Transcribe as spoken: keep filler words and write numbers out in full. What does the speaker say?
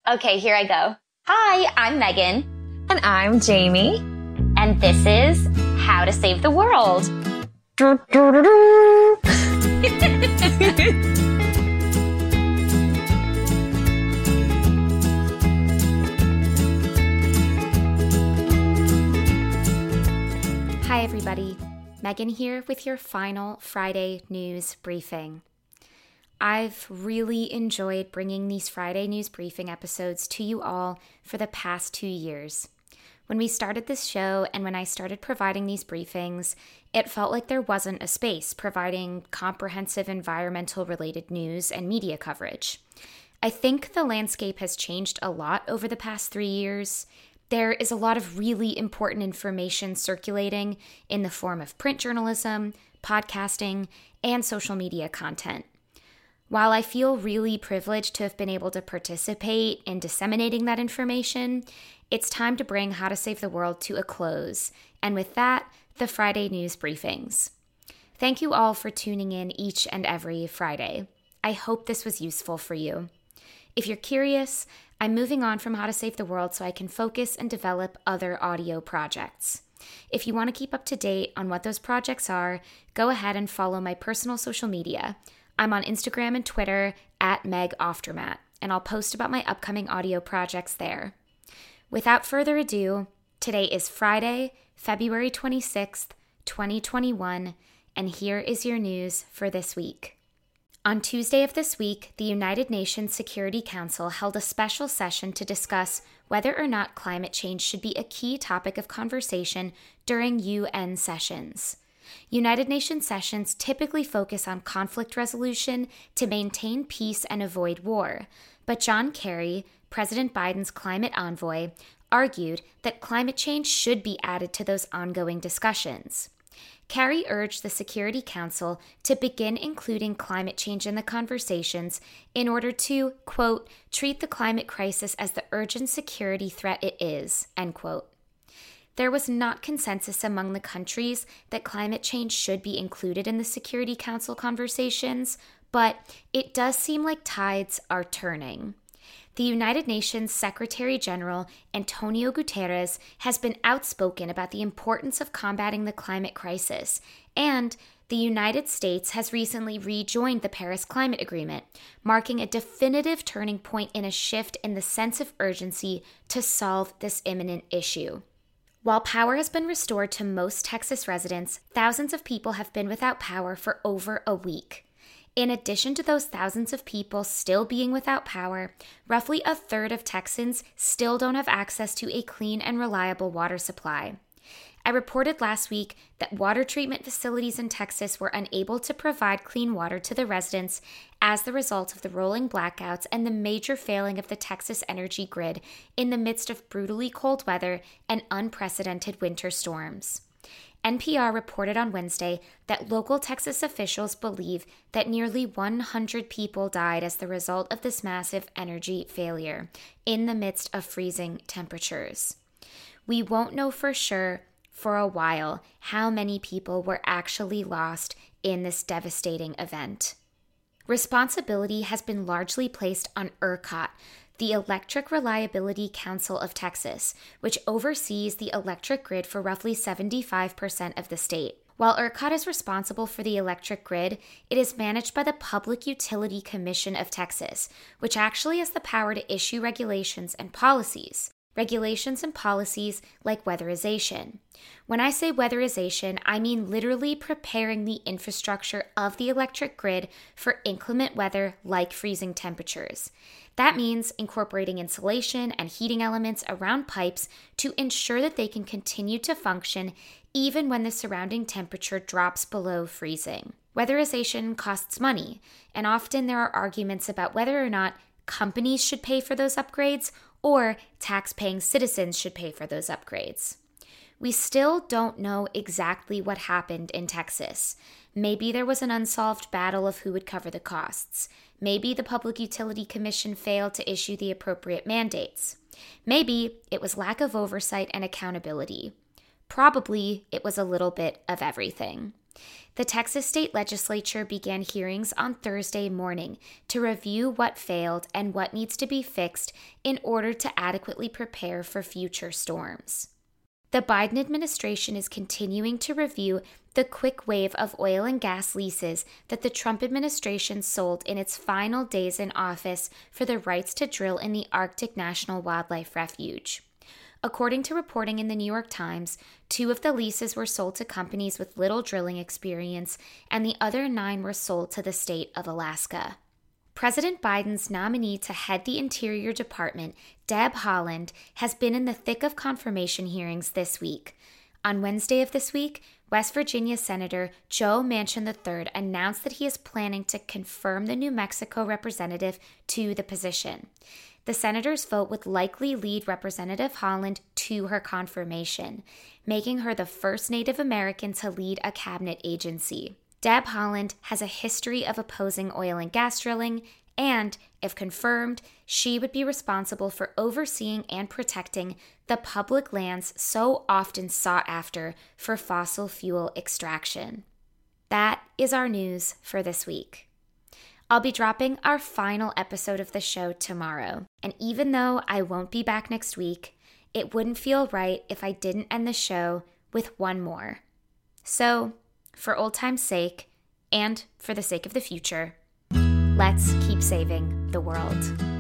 Okay, here I go. Hi, I'm Megan. And I'm Jamie. And this is How to Save the World. Hi, everybody. Megan here with your final Friday news briefing. I've really enjoyed bringing these Friday news briefing episodes to you all for the past two years. When we started this show and when I started providing these briefings, it felt like there wasn't a space providing comprehensive environmental related news and media coverage. I think the landscape has changed a lot over the past three years. There is a lot of really important information circulating in the form of print journalism, podcasting, and social media content. While I feel really privileged to have been able to participate in disseminating that information, it's time to bring How to Save the World to a close, and with that, the Friday news briefings. Thank you all for tuning in each and every Friday. I hope this was useful for you. If you're curious, I'm moving on from How to Save the World so I can focus and develop other audio projects. If you want to keep up to date on what those projects are, go ahead and follow my personal social media. I'm on Instagram and Twitter at Meg Oftermatt, and I'll post about my upcoming audio projects there. Without further ado, today is Friday, February twenty-sixth, twenty twenty-one, and here is your news for this week. On Tuesday of this week, the United Nations Security Council held a special session to discuss whether or not climate change should be a key topic of conversation during U N sessions. United Nations sessions typically focus on conflict resolution to maintain peace and avoid war, but John Kerry, President Biden's climate envoy, argued that climate change should be added to those ongoing discussions. Kerry urged the Security Council to begin including climate change in the conversations in order to, quote, treat the climate crisis as the urgent security threat it is, end quote. There was not consensus among the countries that climate change should be included in the Security Council conversations, but it does seem like tides are turning. The United Nations Secretary General Antonio Guterres has been outspoken about the importance of combating the climate crisis, and the United States has recently rejoined the Paris Climate Agreement, marking a definitive turning point in a shift in the sense of urgency to solve this imminent issue. While power has been restored to most Texas residents, thousands of people have been without power for over a week. In addition to those thousands of people still being without power, roughly a third of Texans still don't have access to a clean and reliable water supply. I reported last week that water treatment facilities in Texas were unable to provide clean water to the residents as the result of the rolling blackouts and the major failing of the Texas energy grid in the midst of brutally cold weather and unprecedented winter storms. N P R reported on Wednesday that local Texas officials believe that nearly one hundred people died as the result of this massive energy failure in the midst of freezing temperatures. We won't know for sure for a while how many people were actually lost in this devastating event. Responsibility has been largely placed on ERCOT, the Electric Reliability Council of Texas, which oversees the electric grid for roughly seventy-five percent of the state. While ERCOT is responsible for the electric grid, it is managed by the Public Utility Commission of Texas, which actually has the power to issue regulations and policies. Regulations and policies like weatherization. When I say weatherization, I mean literally preparing the infrastructure of the electric grid for inclement weather like freezing temperatures. That means incorporating insulation and heating elements around pipes to ensure that they can continue to function even when the surrounding temperature drops below freezing. Weatherization costs money, and often there are arguments about whether or not companies should pay for those upgrades or tax-paying citizens should pay for those upgrades. We still don't know exactly what happened in Texas. Maybe there was an unsolved battle of who would cover the costs. Maybe the Public Utility Commission failed to issue the appropriate mandates. Maybe it was lack of oversight and accountability. Probably it was a little bit of everything. The Texas state legislature began hearings on Thursday morning to review what failed and what needs to be fixed in order to adequately prepare for future storms. The Biden administration is continuing to review the quick wave of oil and gas leases that the Trump administration sold in its final days in office for the rights to drill in the Arctic National Wildlife Refuge. According to reporting in the New York Times, two of the leases were sold to companies with little drilling experience, and the other nine were sold to the state of Alaska. President Biden's nominee to head the Interior Department, Deb Haaland, has been in the thick of confirmation hearings this week. On Wednesday of this week, West Virginia Senator Joe Manchin the third announced that he is planning to confirm the New Mexico representative to the position. The senator's vote would likely lead Representative Haaland to her confirmation, making her the first Native American to lead a cabinet agency. Deb Haaland has a history of opposing oil and gas drilling, and, if confirmed, she would be responsible for overseeing and protecting the public lands so often sought after for fossil fuel extraction. That is our news for this week. I'll be dropping our final episode of the show tomorrow, and even though I won't be back next week, it wouldn't feel right if I didn't end the show with one more. So, for old time's sake, and for the sake of the future, let's keep saving the world.